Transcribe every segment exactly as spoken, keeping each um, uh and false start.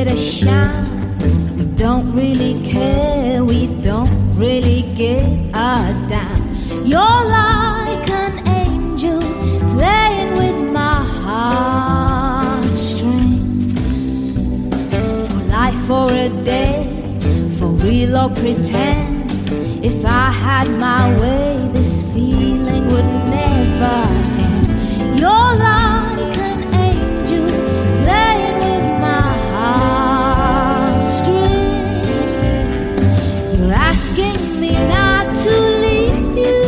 it a shine. We don't really care, we don't really give a damn. You're like an angel playing with my heartstrings. For life or a day, for real or pretend, if I had my way, this feeling would never end. You're like an angel playing with my heartstrings. You're asking me not to leave you,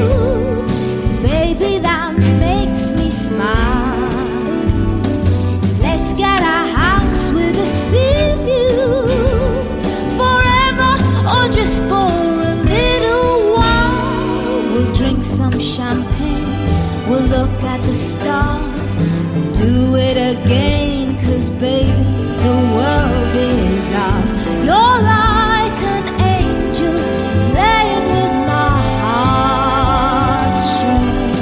baby, that makes me smile. Let's get a house with a sea view, forever or just for a little while. We'll drink some champagne, we'll look at the stars and do it again, 'cause baby, the world is ours. You're like an angel playing with my heartstrings.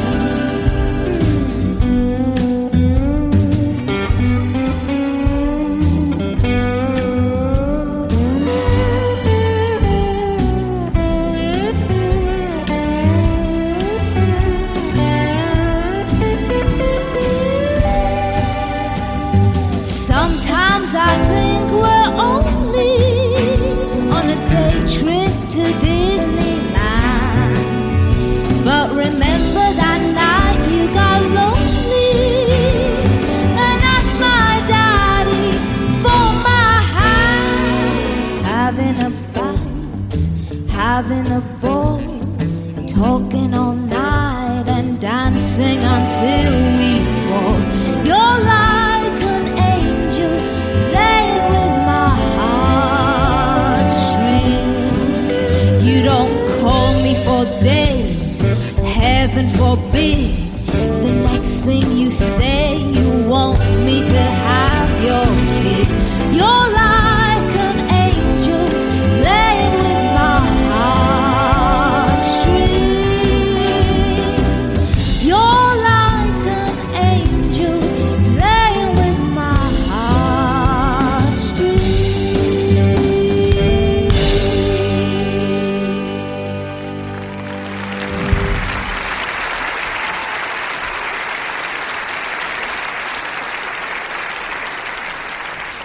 Sometimes I think we're only on a day trip to Disneyland, but remember that night you got lonely and asked my daddy for my hand. Having a bite, having a ball, talking all night and dancing until